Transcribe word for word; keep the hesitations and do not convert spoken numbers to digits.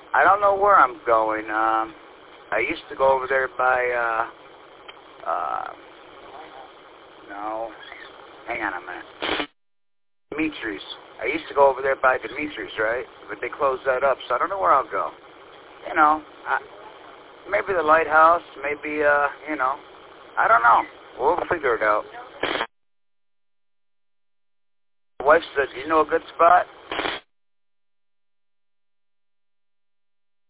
I don't know where I'm going. Um, I used to go over there by, uh, uh, no, hang on a minute. Dimitri's. I used to go over there by Dimitri's, right? But they closed that up, so I don't know where I'll go. You know, I, maybe the lighthouse, maybe, uh, you know, I don't know. We'll figure it out. My wife said, do you know a good spot?